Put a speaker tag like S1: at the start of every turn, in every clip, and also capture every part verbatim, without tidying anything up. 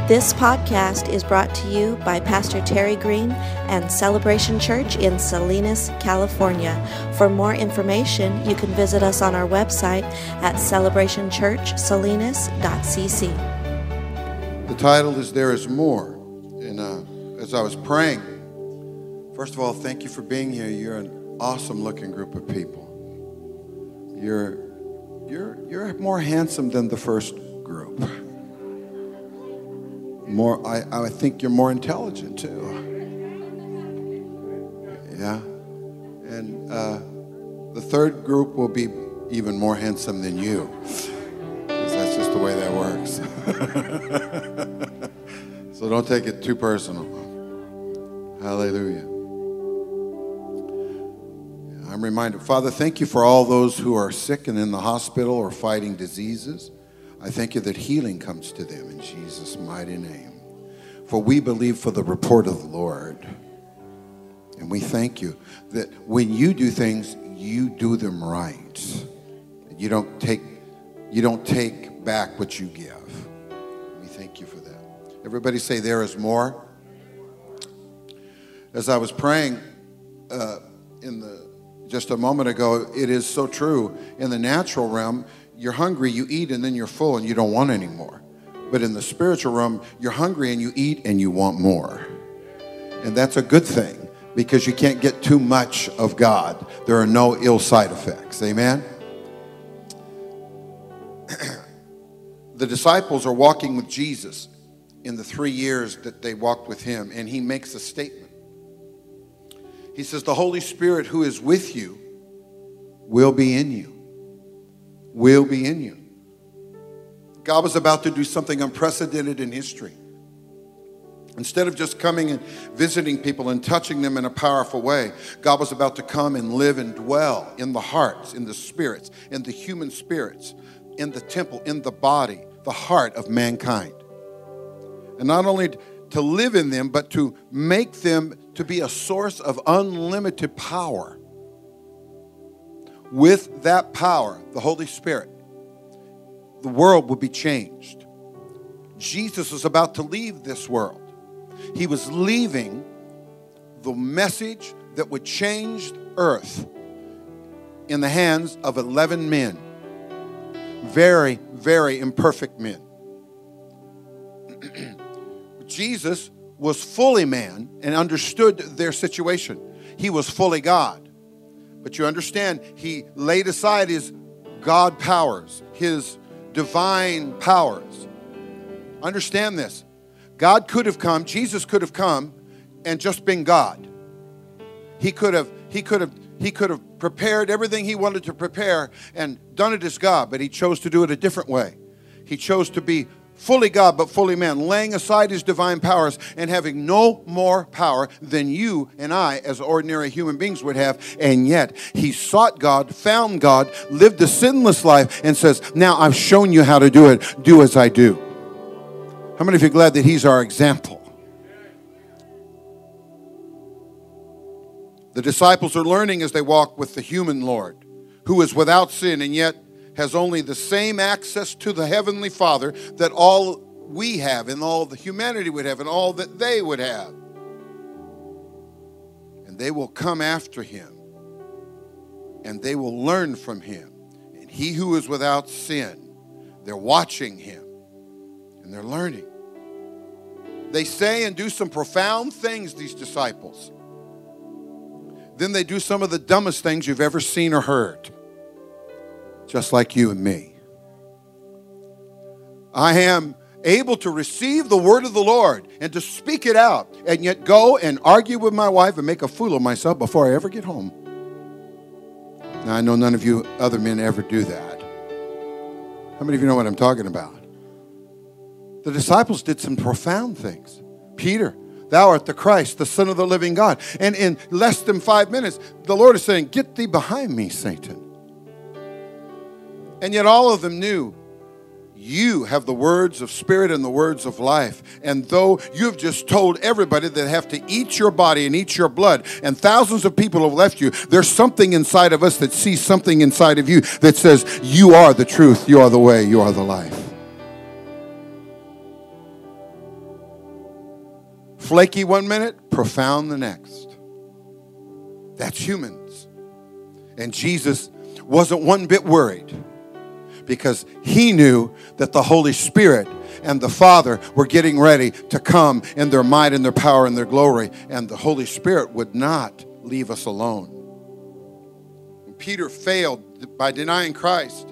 S1: This podcast is brought to you by Pastor Terry Green and Celebration Church in Salinas, California. For more information, you can visit us on our website at celebration church salinas dot c c.
S2: The title is There Is More. And uh, as I was praying, first of all, thank you for being here. You're an awesome looking group of people. You're, you're, you're more handsome than the first group. More, I, I think you're more intelligent too. Yeah. And uh, the third group will be even more handsome than you. Because that's just the way that works. So don't take it too personal. Hallelujah. I'm reminded, Father, thank you for all those who are sick and in the hospital or fighting diseases. I thank you that healing comes to them in Jesus' mighty name. For we believe for the report of the Lord. And we thank you that when you do things, you do them right. You don't take, you don't take back what you give. We thank you for that. Everybody say, there is more. As I was praying uh, in the just a moment ago, it is so true. In the natural realm, you're hungry, you eat, and then you're full, and you don't want any more. But in the spiritual realm, you're hungry, and you eat, and you want more. And that's a good thing, because you can't get too much of God. There are no ill side effects. Amen? The disciples are walking with Jesus in the three years that they walked with him, and he makes a statement. He says, the Holy Spirit who is with you will be in you. Will be in you. God was about to do something unprecedented in history. Instead of just coming and visiting people and touching them in a powerful way, God was about to come and live and dwell in the hearts, in the spirits, in the human spirits, in the temple, in the body, the heart of mankind. And not only to live in them, but to make them to be a source of unlimited power. With that power, the Holy Spirit, the world will be changed. Jesus was about to leave this world. He was leaving the message that would change earth in the hands of eleven men. Very, very imperfect men. Jesus was fully man and understood their situation. He was fully God. But you understand, he laid aside his God powers, his divine powers. Understand this. God could have come, Jesus could have come and just been God. He could have, he could have, he could have prepared everything he wanted to prepare and done it as God, but he chose to do it a different way. He chose to be fully God, but fully man, laying aside his divine powers and having no more power than you and I as ordinary human beings would have. And yet he sought God, found God, lived a sinless life, and says, now I've shown you how to do it. Do as I do. How many of you are glad that he's our example? The disciples are learning as they walk with the human Lord, who is without sin and yet has only the same access to the Heavenly Father that all we have and all the humanity would have and all that they would have. And they will come after him and they will learn from him. And he who is without sin, they're watching him and they're learning. They say and do some profound things, these disciples. Then they do some of the dumbest things you've ever seen or heard. Just like you and me. I am able to receive the word of the Lord and to speak it out and yet go and argue with my wife and make a fool of myself before I ever get home. Now, I know none of you other men ever do that. How many of you know what I'm talking about? The disciples did some profound things. Peter, thou art the Christ, the Son of the living God. And in less than five minutes, the Lord is saying, get thee behind me, Satan. And yet all of them knew, you have the words of spirit and the words of life. And though you've just told everybody that have to eat your body and eat your blood, and thousands of people have left you, there's something inside of us that sees something inside of you that says, you are the truth, you are the way, you are the life. Flaky one minute, profound the next. That's humans. And Jesus wasn't one bit worried because he knew that the Holy Spirit and the Father were getting ready to come in their might and their power and their glory. And the Holy Spirit would not leave us alone. When Peter failed by denying Christ,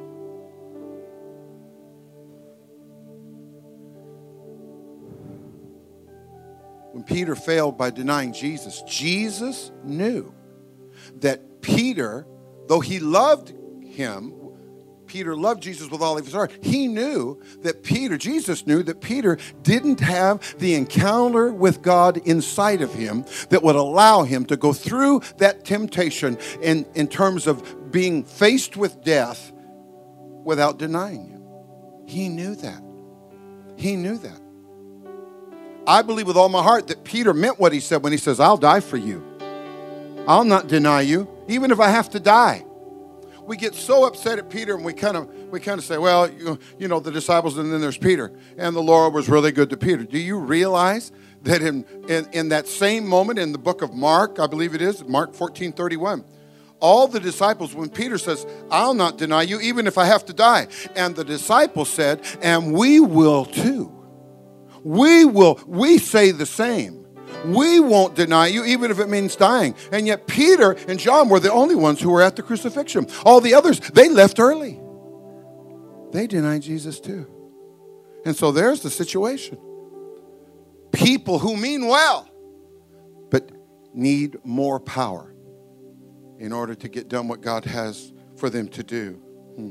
S2: when Peter failed by denying Jesus, Jesus knew that Peter, though he loved him, Peter loved Jesus with all of his heart. He knew that Peter, Jesus knew that Peter didn't have the encounter with God inside of him that would allow him to go through that temptation in, in terms of being faced with death without denying him. He knew that. He knew that. I believe with all my heart that Peter meant what he said when he says, I'll die for you. I'll not deny you, even if I have to die. We get so upset at Peter and we kind of we kind of say, well, you, you know, the disciples and then there's Peter. And the Lord was really good to Peter. Do you realize that in, in, in that same moment in the book of Mark, I believe it is, Mark fourteen thirty-one, all the disciples, when Peter says, I'll not deny you, even if I have to die. And the disciples said, and we will too. We will, we say the same. We won't deny you, even if it means dying. And yet Peter and John were the only ones who were at the crucifixion. All the others, they left early. They denied Jesus too. And so there's the situation. People who mean well, but need more power in order to get done what God has for them to do. Hmm.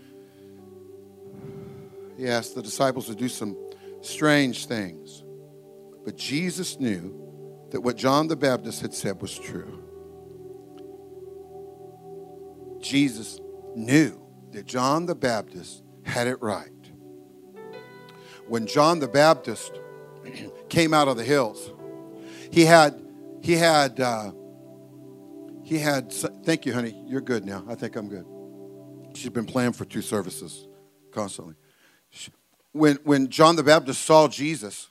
S2: He asked the disciples to do some strange things. But Jesus knew that what John the Baptist had said was true. Jesus knew that John the Baptist had it right. When John the Baptist came out of the hills, he had, he had, uh, he had, thank you, honey, you're good now. I think I'm good. She's been playing for two services constantly. When, when John the Baptist saw Jesus,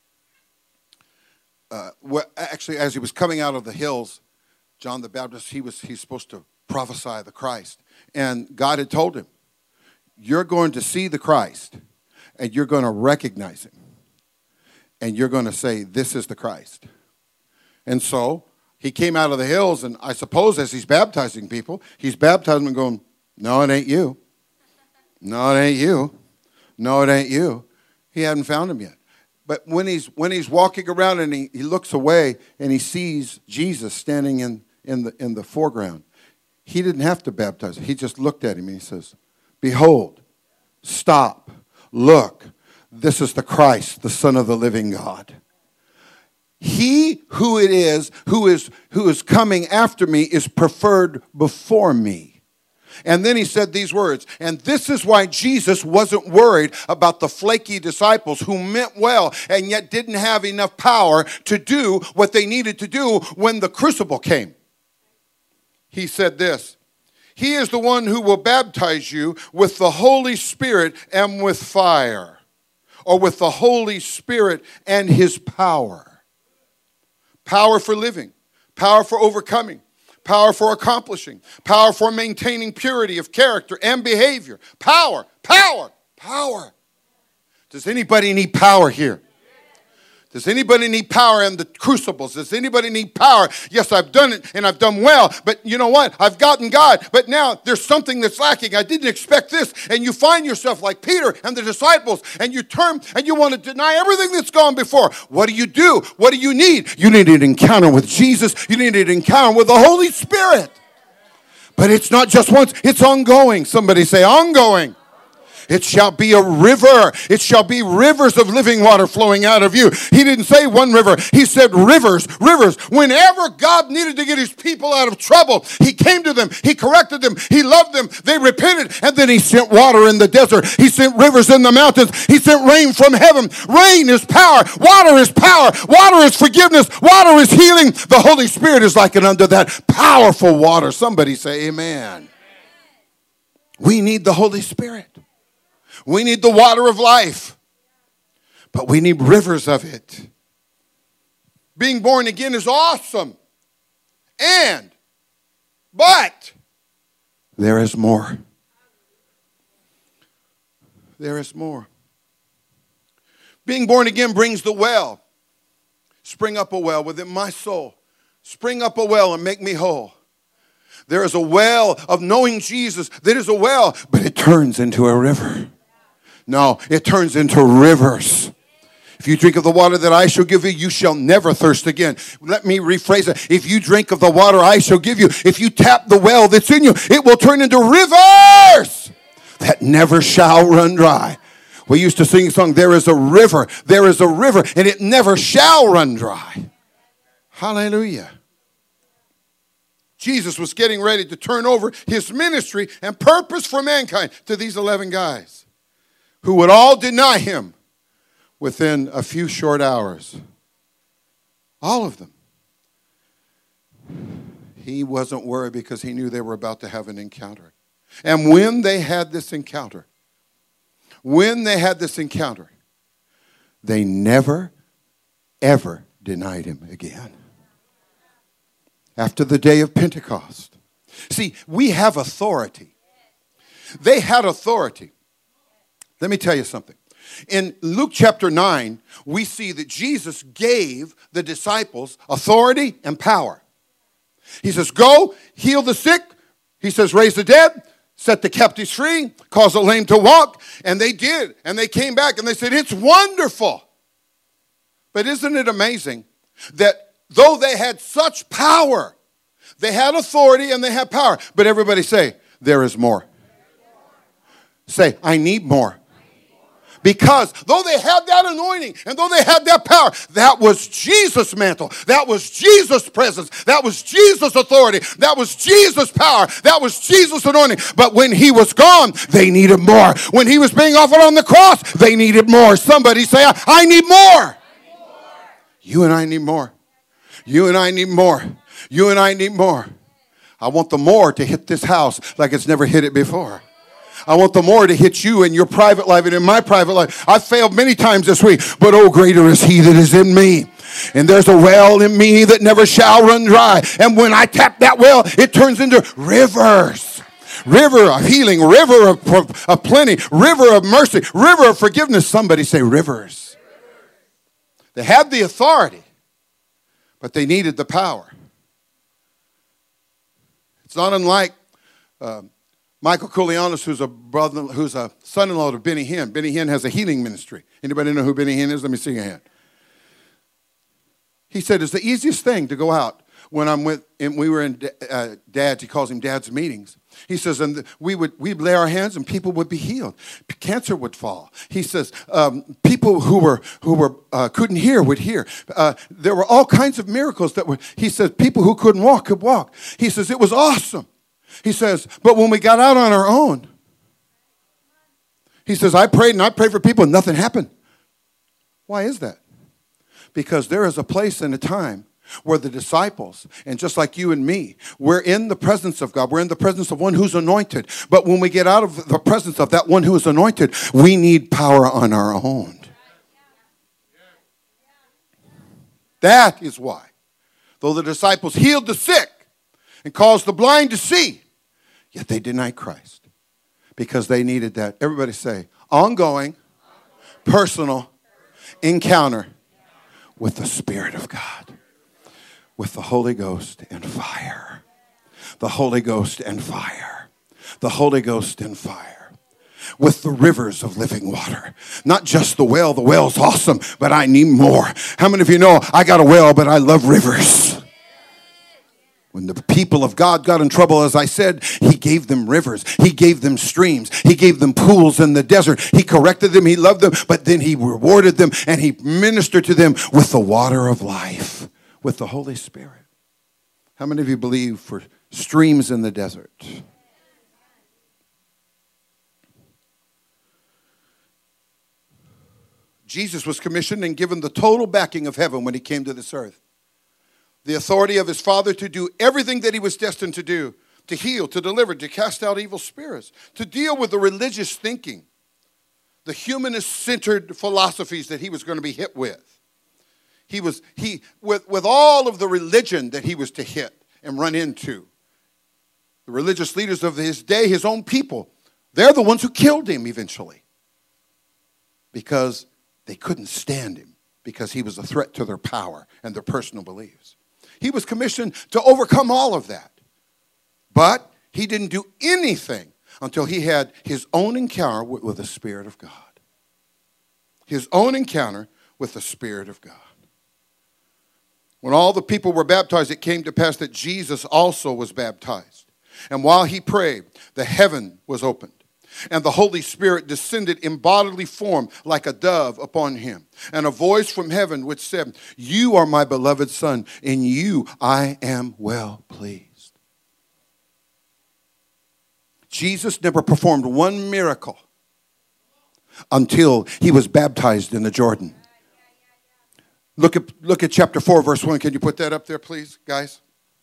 S2: Uh, what, actually, as he was coming out of the hills, John the Baptist, he was he's supposed to prophesy the Christ. And God had told him, you're going to see the Christ, and you're going to recognize him. And you're going to say, this is the Christ. And so he came out of the hills, and I suppose as he's baptizing people, he's baptizing them going, no, it ain't you. No, it ain't you. No, it ain't you. He hadn't found him yet. But when he's when he's walking around and he, he looks away and he sees Jesus standing in, in the in the foreground, he didn't have to baptize him. He just looked at him and he says, behold, stop, look, this is the Christ, the Son of the living God. He who it is who is who is coming after me is preferred before me. And then he said these words, and this is why Jesus wasn't worried about the flaky disciples who meant well and yet didn't have enough power to do what they needed to do when the crucible came. He said this, he is the one who will baptize you with the Holy Spirit and with fire, or with the Holy Spirit and his power. Power for living, power for overcoming, power for accomplishing, power for maintaining purity of character and behavior. Power, power, power. Does anybody need power here? Does anybody need power in the crucibles? Does anybody need power? Yes, I've done it and I've done well, but you know what? I've gotten God, but now there's something that's lacking. I didn't expect this, and you find yourself like Peter and the disciples, and you turn and you want to deny everything that's gone before. What do you do? What do you need? You need an encounter with Jesus. You need an encounter with the Holy Spirit. But it's not just once, it's ongoing. Somebody say ongoing. It shall be a river. It shall be rivers of living water flowing out of you. He didn't say one river. He said rivers, rivers. Whenever God needed to get his people out of trouble, he came to them. He corrected them. He loved them. They repented. And then he sent water in the desert. He sent rivers in the mountains. He sent rain from heaven. Rain is power. Water is power. Water is forgiveness. Water is healing. The Holy Spirit is likened unto that powerful water. Somebody say amen. We need the Holy Spirit. We need the water of life, but we need rivers of it. Being born again is awesome. And, but, there is more. There is more. Being born again brings the well. Spring up a well within my soul. Spring up a well and make me whole. There is a well of knowing Jesus. There is a well, but it turns into a river. No, it turns into rivers. If you drink of the water that I shall give you, you shall never thirst again. Let me rephrase it. If you drink of the water I shall give you, if you tap the well that's in you, it will turn into rivers that never shall run dry. We used to sing a song, there is a river, there is a river, and it never shall run dry. Hallelujah. Jesus was getting ready to turn over his ministry and purpose for mankind to these eleven guys who would all deny him within a few short hours. All of them. He wasn't worried because he knew they were about to have an encounter. And when they had this encounter, when they had this encounter, they never, ever denied him again. After the day of Pentecost. See, we have authority. They had authority. Let me tell you something. In Luke chapter nine, we see that Jesus gave the disciples authority and power. He says, go, heal the sick. He says, raise the dead, set the captives free, cause the lame to walk. And they did. And they came back and they said, it's wonderful. But isn't it amazing that though they had such power, they had authority and they had power. But everybody say, there is more. Say, I need more. Because though they had that anointing and though they had that power, that was Jesus' mantle. That was Jesus' presence. That was Jesus' authority. That was Jesus' power. That was Jesus' anointing. But when he was gone, they needed more. When he was being offered on the cross, they needed more. Somebody say, I need more. You and I need more. You and I need more. You and I need more. I want the more to hit this house like it's never hit it before. I want the more to hit you in your private life and in my private life. I've failed many times this week, but oh, greater is he that is in me. And there's a well in me that never shall run dry. And when I tap that well, it turns into rivers. River of healing, river of, of plenty, river of mercy, river of forgiveness. Somebody say rivers. They had the authority, but they needed the power. It's not unlike uh, Michael Koulianos, who's a brother, who's a son-in-law to Benny Hinn. Benny Hinn has a healing ministry. Anybody know who Benny Hinn is? Let me see your hand. He said it's the easiest thing to go out when I'm with. And we were in uh, Dad's. He calls him Dad's meetings. He says, and we would we'd lay our hands and people would be healed. Cancer would fall. He says, um, people who were who were uh, couldn't hear would hear. Uh, there were all kinds of miracles that were. He says, people who couldn't walk could walk. He says it was awesome. He says, but when we got out on our own, he says, I prayed and I prayed for people and nothing happened. Why is that? Because there is a place and a time where the disciples, and just like you and me, we're in the presence of God. We're in the presence of one who's anointed. But when we get out of the presence of that one who is anointed, we need power on our own. That is why, though the disciples healed the sick and caused the blind to see, yet they denied Christ because they needed that. Everybody say, ongoing, personal encounter with the Spirit of God. With the Holy Ghost and fire. The Holy Ghost and fire. The Holy Ghost and fire. With the rivers of living water. Not just the well. The well's awesome, but I need more. How many of you know I got a well, but I love rivers? When the people of God got in trouble, as I said, he gave them rivers. He gave them streams. He gave them pools in the desert. He corrected them. He loved them. But then he rewarded them and he ministered to them with the water of life. With the Holy Spirit. How many of you believe for streams in the desert? Jesus was commissioned and given the total backing of heaven when he came to this earth. The authority of his Father to do everything that he was destined to do. To heal, to deliver, to cast out evil spirits. To deal with the religious thinking. The humanist-centered philosophies that he was going to be hit with. He was, he, with, with all of the religion that he was to hit and run into, the religious leaders of his day, his own people, they're the ones who killed him eventually because they couldn't stand him because he was a threat to their power and their personal beliefs. He was commissioned to overcome all of that. But he didn't do anything until he had his own encounter with, with the Spirit of God. His own encounter with the Spirit of God. When all the people were baptized, it came to pass that Jesus also was baptized. And while he prayed, the heaven was opened. And the Holy Spirit descended in bodily form like a dove upon him. And a voice from heaven which said, "You are my beloved Son, in you I am well pleased." Jesus never performed one miracle until he was baptized in the Jordan. Look at, look at chapter four, verse one. Can you put that up there, please, guys?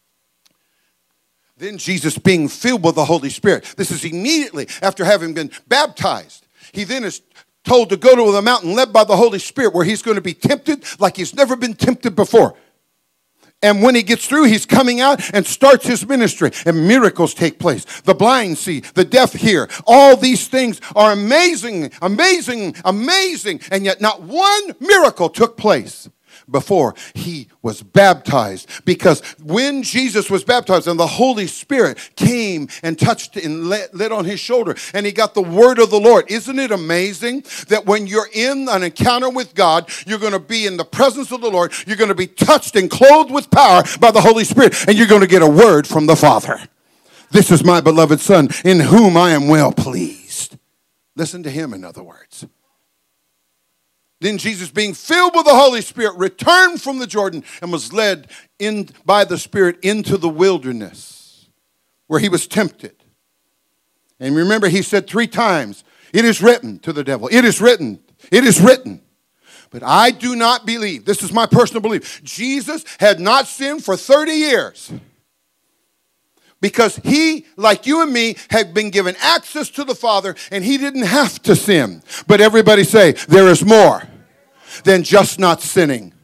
S2: Then Jesus, being filled with the Holy Spirit. This is immediately after having been baptized. He then is told to go to the mountain led by the Holy Spirit where he's going to be tempted like he's never been tempted before. And when he gets through, he's coming out and starts his ministry. And miracles take place. The blind see, the deaf hear. All these things are amazing, amazing, amazing. And yet not one miracle took place before he was baptized. Because when Jesus was baptized and the Holy Spirit came and touched and lit on his shoulder and he got the word of the Lord. Isn't it amazing that when you're in an encounter with God, you're going to be in the presence of the Lord. You're going to be touched and clothed with power by the Holy Spirit, and you're going to get a word from the Father. This is my beloved Son in whom I am well pleased. Listen to him, in other words. Then Jesus, being filled with the Holy Spirit, returned from the Jordan and was led in by the Spirit into the wilderness where he was tempted. And remember, he said three times, "It is written," to the devil. "It is written. It is written." But I do not believe, this is my personal belief, Jesus had not sinned for thirty years. Because he, like you and me, had been given access to the Father and he didn't have to sin. But everybody say, there is more than just not sinning.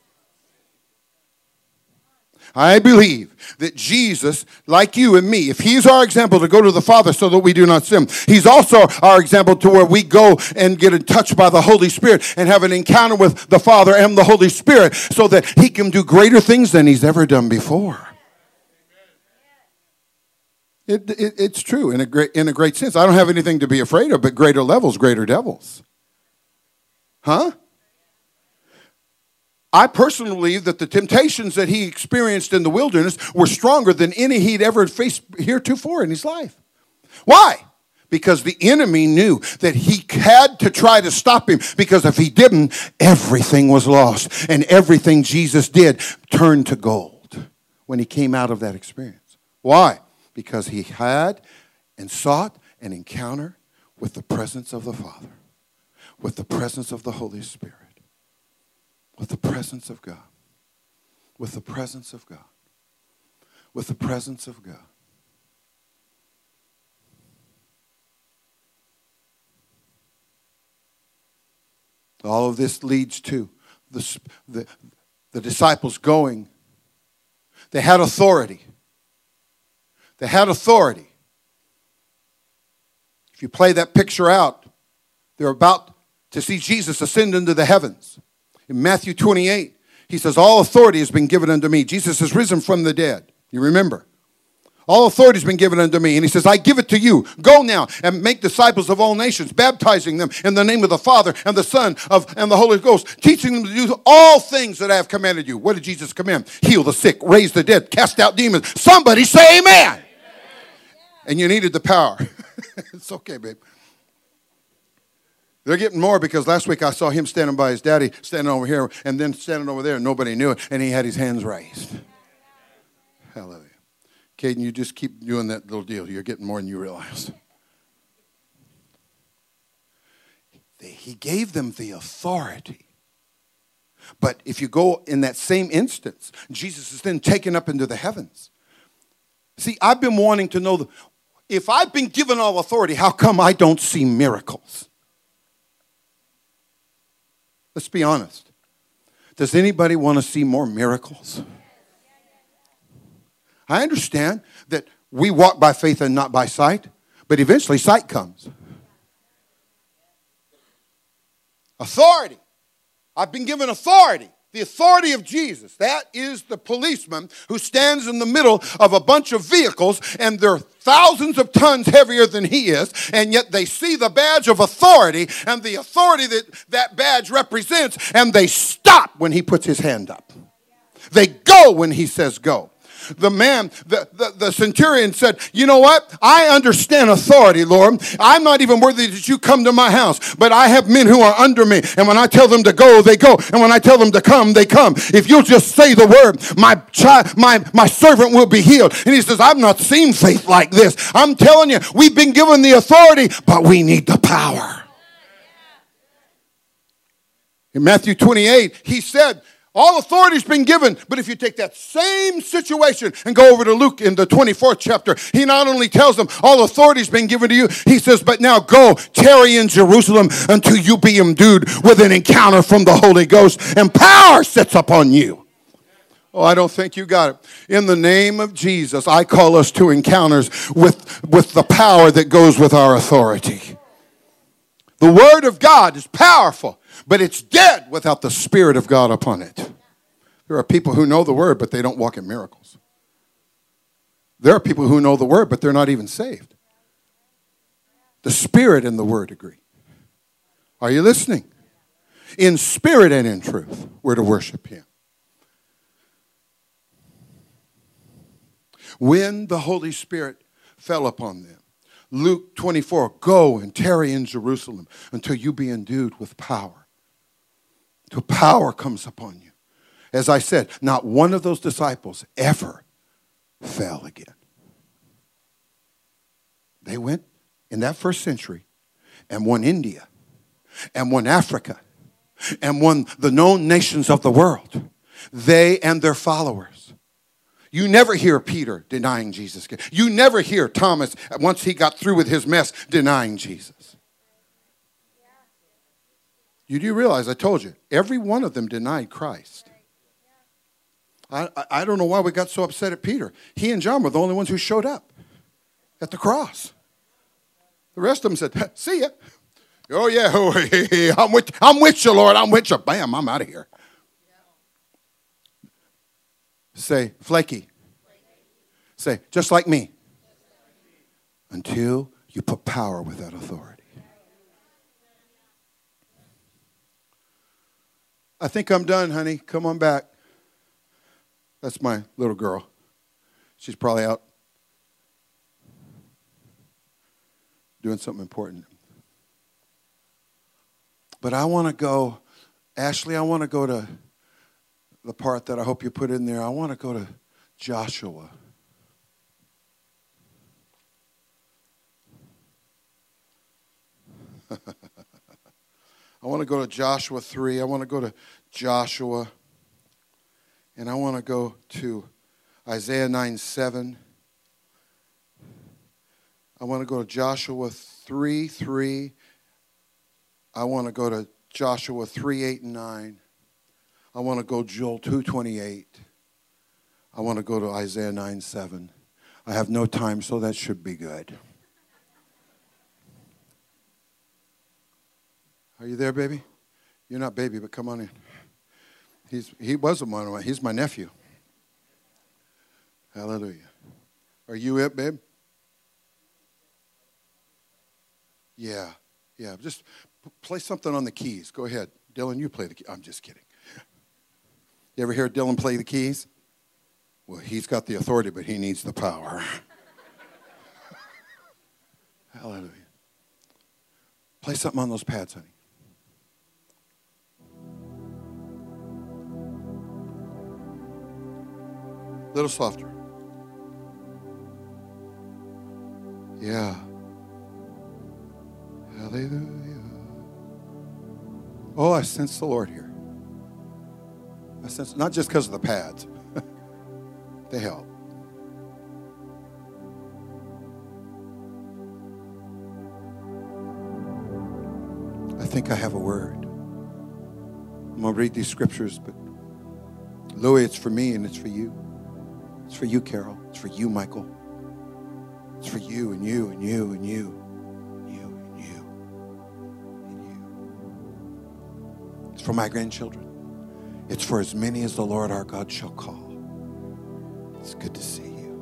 S2: I believe that Jesus, like you and me, if he's our example to go to the Father so that we do not sin, he's also our example to where we go and get in touch by the Holy Spirit and have an encounter with the Father and the Holy Spirit so that he can do greater things than he's ever done before. It, it, it's true in a great in a great sense. I don't have anything to be afraid of, but greater levels, greater devils. Huh? I personally believe that the temptations that he experienced in the wilderness were stronger than any he'd ever faced heretofore in his life. Why? Because the enemy knew that he had to try to stop him, because if he didn't, everything was lost. And everything Jesus did turned to gold when he came out of that experience. Why? Because he had and sought an encounter with the presence of the Father, with the presence of the Holy Spirit, with the presence of God, with the presence of God, with the presence of God. All of this leads to the, the, the disciples going. They had authority. They had authority. If you play that picture out, they're about to see Jesus ascend into the heavens. In Matthew twenty-eight, he says, all authority has been given unto me. Jesus has risen from the dead. You remember? All authority has been given unto me. And he says, I give it to you. Go now and make disciples of all nations, baptizing them in the name of the Father and the Son of, and the Holy Ghost, teaching them to do all things that I have commanded you. What did Jesus command? Heal the sick, raise the dead, cast out demons. Somebody say amen. Amen. And you needed the power. It's okay, babe. They're getting more because last week I saw him standing by his daddy, standing over here, and then standing over there, and nobody knew it, and he had his hands raised. Hallelujah. Caden, you just keep doing that little deal. You're getting more than you realize. He gave them the authority. But if you go in that same instance, Jesus is then taken up into the heavens. See, I've been wanting to know, the, if I've been given all authority, how come I don't see miracles? Let's be honest. Does anybody want to see more miracles? I understand that we walk by faith and not by sight, but eventually sight comes. Authority. I've been given authority. The authority of Jesus. That is the policeman who stands in the middle of a bunch of vehicles, and they're thousands of tons heavier than he is, and yet they see the badge of authority and the authority that that badge represents, and they stop when he puts his hand up. They go when he says go. The man, the, the, the centurion said, you know what? I understand authority, Lord. I'm not even worthy that you come to my house, but I have men who are under me. And when I tell them to go, they go. And when I tell them to come, they come. If you'll just say the word, my child, my, my servant will be healed. And he says, I've not seen faith like this. I'm telling you, we've been given the authority, but we need the power. In Matthew twenty-eight, he said, all authority has been given, but if you take that same situation and go over to Luke in the twenty-fourth chapter, he not only tells them all authority has been given to you, he says, but now go, tarry in Jerusalem until you be endued with an encounter from the Holy Ghost, and power sits upon you. Oh, I don't think you got it. In the name of Jesus, I call us to encounters with, with the power that goes with our authority. The Word of God is powerful, but it's dead without the Spirit of God upon it. There are people who know the Word, but they don't walk in miracles. There are people who know the Word, but they're not even saved. The Spirit and the Word agree. Are you listening? In spirit and in truth, we're to worship Him. When the Holy Spirit fell upon them, Luke twenty-four, go and tarry in Jerusalem until you be endued with power. Till power comes upon you. As I said, not one of those disciples ever fell again. They went in that first century and won India and won Africa and won the known nations of the world. They and their followers. You never hear Peter denying Jesus. You never hear Thomas, once he got through with his mess, denying Jesus. You do realize, I told you, every one of them denied Christ. I, I, I don't know why we got so upset at Peter. He and John were the only ones who showed up at the cross. The rest of them said, see ya. Oh, yeah, oh, I'm with, I'm with you, Lord. I'm with you. Bam, I'm out of here. Say, flaky. Say, just like me. Until you put power with that authority. I think I'm done, honey. Come on back. That's my little girl. She's probably out doing something important. But I want to go, Ashley, I want to go to the part that I hope you put in there. I want to go to Joshua. I want to go to Joshua three. I want to go to Joshua. And I want to go to Isaiah nine seven. I want to go to Joshua three three. I want to go to Joshua three eight and nine. I want to go Joel two twenty-eight. I want to go to Isaiah nine seven. I have no time, so that should be good. Are you there, baby? You're not baby, but come on in. He's he was a one of my, he's my nephew. Hallelujah. Are you it, babe? Yeah, yeah. Just play something on the keys. Go ahead. Dylan, you play the keys. I'm just kidding. You ever hear Dylan play the keys? Well, he's got the authority, but he needs the power. Hallelujah. Play something on those pads, honey. A little softer. Yeah. Hallelujah. Oh, I sense the Lord here. I sense, not just because of the pads. They help. I think I have a word. I'm going to read these scriptures, but Louis, it's for me and it's for you. It's for you, Carol. It's for you, Michael. It's for you and you and you and you. You and you and you. It's for my grandchildren. It's for as many as the Lord our God shall call. It's good to see you.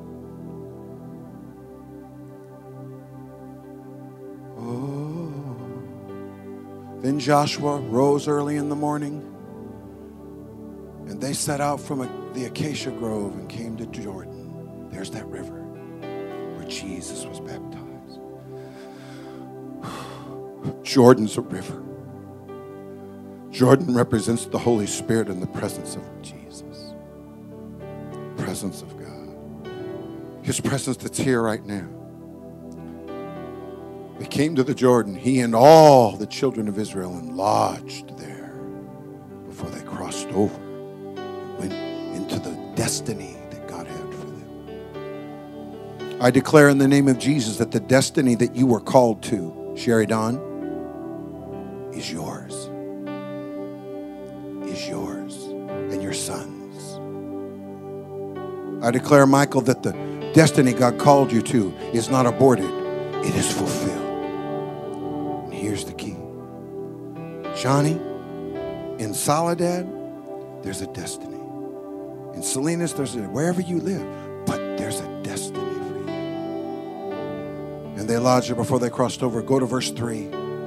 S2: Oh. Then Joshua rose early in the morning, and they set out from a, the acacia grove and came to Jordan. There's that river where Jesus was baptized. Jordan's a river. Jordan represents the Holy Spirit and the presence of Jesus. Presence of God. His presence that's here right now. They came to the Jordan, he and all the children of Israel, and lodged there before they crossed over and went into the destiny that God had for them. I declare in the name of Jesus that the destiny that you were called to, Sherry Dawn, is yours. Is yours and your son's. I declare, Michael, that the destiny God called you to is not aborted, it is fulfilled. And here's the key. Johnny, in Soledad, there's a destiny. In Salinas, there's a, wherever you live, but there's a destiny for you. And they lodged her before they crossed over. Go to verse three.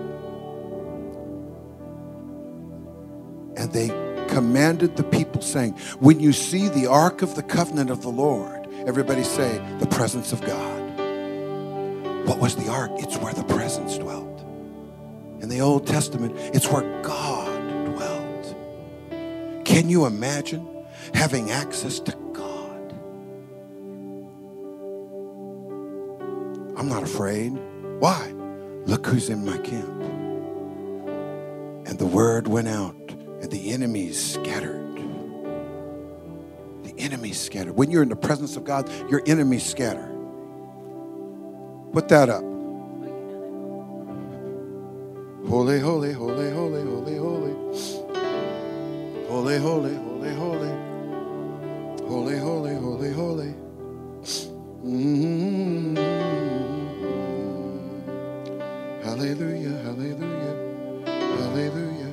S2: And they commanded the people, saying, when you see the ark of the covenant of the Lord, everybody say, the presence of God. What was the ark? It's where the presence dwelt. In the Old Testament, it's where God dwelt. Can you imagine having access to God? I'm not afraid. Why? Look who's in my camp. And the word went out, and the enemies scattered. The enemies scattered. When you're in the presence of God, your enemies scatter. Put that up. Holy, holy, holy, holy, holy, holy. Holy, holy, holy, holy. Holy, holy, holy, holy. Mm-hmm. Hallelujah, hallelujah, hallelujah.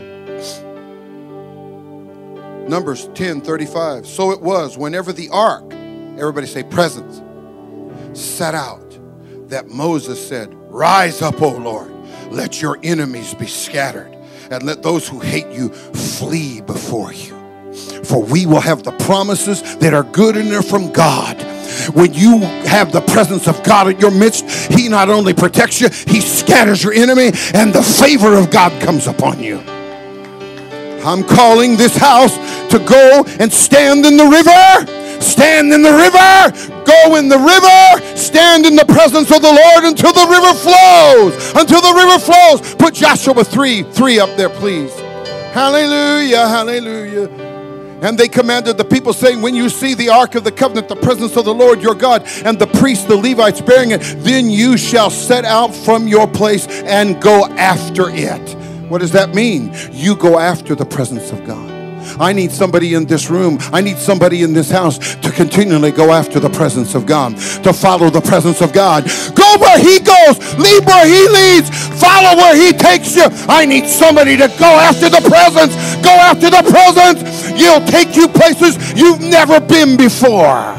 S2: Numbers ten thirty-five. So it was whenever the ark, everybody say presence, set out, that Moses said, rise up, O Lord, let your enemies be scattered, and let those who hate you flee before you. For we will have the promises that are good and they're from God. When you have the presence of God in your midst, he not only protects you, he scatters your enemy, and the favor of God comes upon you. I'm calling this house to go and stand in the river. Stand in the river. Go in the river. Stand in the presence of the Lord until the river flows. Until the river flows. Put Joshua three, three up there, please. Hallelujah, hallelujah. And they commanded the people, saying, when you see the ark of the covenant, the presence of the Lord your God, and the priests, the Levites, bearing it, then you shall set out from your place and go after it. What does that mean? You go after the presence of God. I need somebody in this room, I need somebody in this house to continually go after the presence of God, to follow the presence of God. Go where he goes, lead where he leads, follow where he takes you. I need somebody to go after the presence. Go after the presence. You'll take you places you've never been before.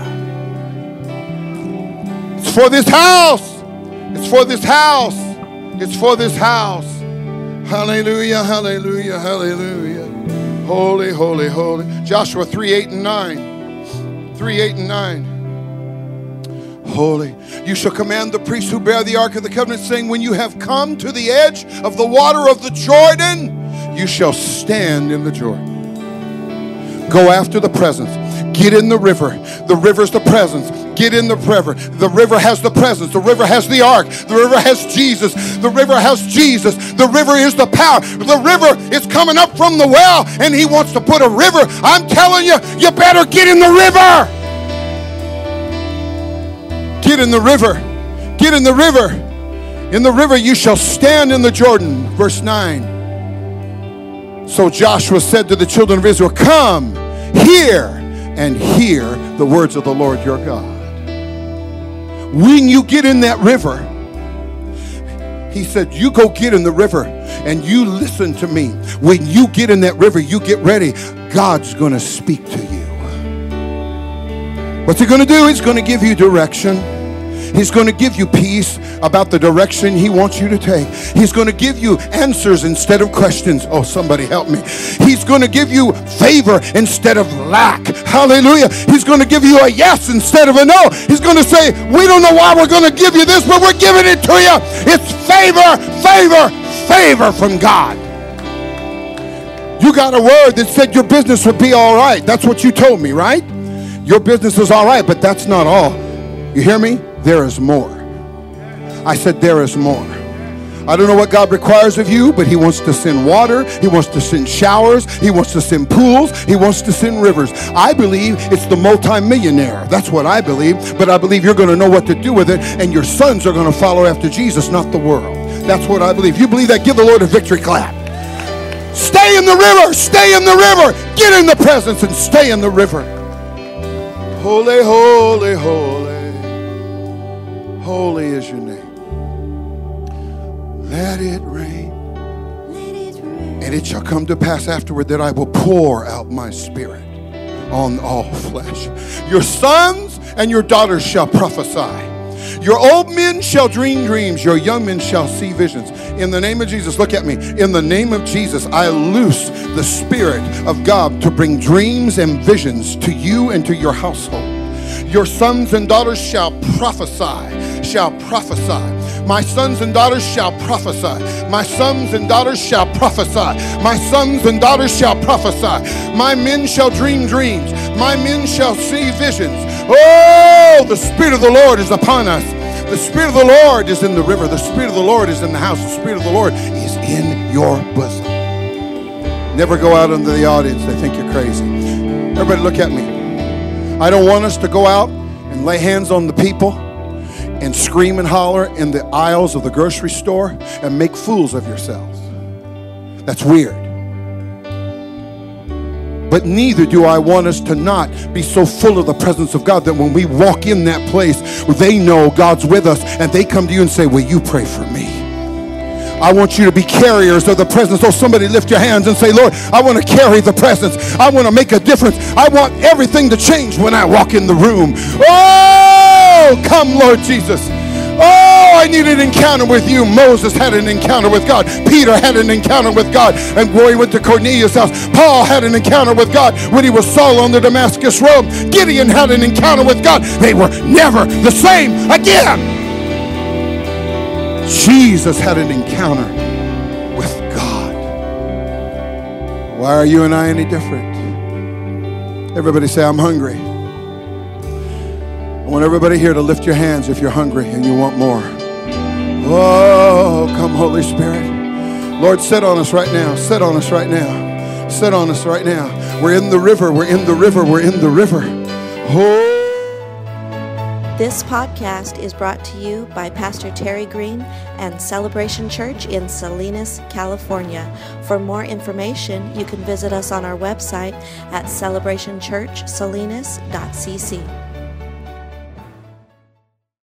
S2: It's for this house. It's for this house. It's for this house. Hallelujah, hallelujah, hallelujah. Holy, holy, holy. Joshua three, eight, and nine. three, eight, and nine. Holy. You shall command the priests who bear the ark of the covenant, saying, when you have come to the edge of the water of the Jordan, you shall stand in the Jordan. Go after the presence. Get in the river. The river's the presence. Get in the river. The river has the presence. The river has the ark. The river has Jesus. The river has Jesus. The river is the power. The river is coming up from the well, and he wants to put a river. I'm telling you, you better get in the river. Get in the river. Get in the river. In the river you shall stand in the Jordan. Verse nine. So Joshua said to the children of Israel, come here and hear the words of the Lord your God. When you get in that river, he said, you go get in the river and you listen to me. When you get in that river, you get ready. God's going to speak to you. What's he going to do? He's going to give you direction. He's going to give you peace about the direction he wants you to take. He's going to give you answers instead of questions. Oh, somebody help me. He's going to give you favor instead of lack. Hallelujah. He's going to give you a yes instead of a no. He's going to say, we don't know why we're going to give you this, but we're giving it to you. It's favor, favor, favor from God. You got a word that said your business would be all right. That's what you told me, right? Your business is all right, but that's not all. You hear me? There is more. I said there is more. I don't know what God requires of you, but he wants to send water. He wants to send showers. He wants to send pools. He wants to send rivers. I believe it's the multimillionaire. That's what I believe. But I believe you're going to know what to do with it, and your sons are going to follow after Jesus, not the world. That's what I believe. You believe that? Give the Lord a victory clap. Stay in the river. Stay in the river. Get in the presence and stay in the river. Holy, holy, holy. Holy is your name. Let it rain.
S1: Let it rain.
S2: And it shall come to pass afterward that I will pour out my spirit on all flesh. Your sons and your daughters shall prophesy. Your old men shall dream dreams. Your young men shall see visions. In the name of Jesus, look at me. In the name of Jesus, I loose the Spirit of God to bring dreams and visions to you and to your household. Your sons and daughters shall prophesy, shall prophesy. My sons and daughters shall prophesy. My sons and daughters shall prophesy. My sons and daughters shall prophesy. My men shall dream dreams. My men shall see visions. Oh, the Spirit of the Lord is upon us. The Spirit of the Lord is in the river. The Spirit of the Lord is in the house. The Spirit of the Lord is in your bosom. Never go out into the audience. They think you're crazy. Everybody look at me. I don't want us to go out and lay hands on the people and scream and holler in the aisles of the grocery store and make fools of yourselves. That's weird. But neither do I want us to not be so full of the presence of God that when we walk in that place, they know God's with us and they come to you and say, will you pray for me? I want you to be carriers of the presence. Oh, somebody lift your hands and say, Lord, I want to carry the presence. I want to make a difference. I want everything to change when I walk in the room. Oh, come, Lord Jesus. Oh, I need an encounter with you. Moses had an encounter with God. Peter had an encounter with God. And when he went to Cornelius' house, Paul had an encounter with God when he was Saul on the Damascus road. Gideon had an encounter with God. They were never the same again. Jesus had an encounter with God. Why are you and I any different? Everybody say, I'm hungry. I want everybody here to lift your hands if you're hungry and you want more. Oh, come Holy Spirit. Lord, sit on us right now. Sit on us right now. Sit on us right now. We're in the river. We're in the river. We're in the river. Oh.
S1: This podcast is brought to you by Pastor Terry Green and Celebration Church in Salinas, California. For more information, you can visit us on our website at celebration church salinas dot c c.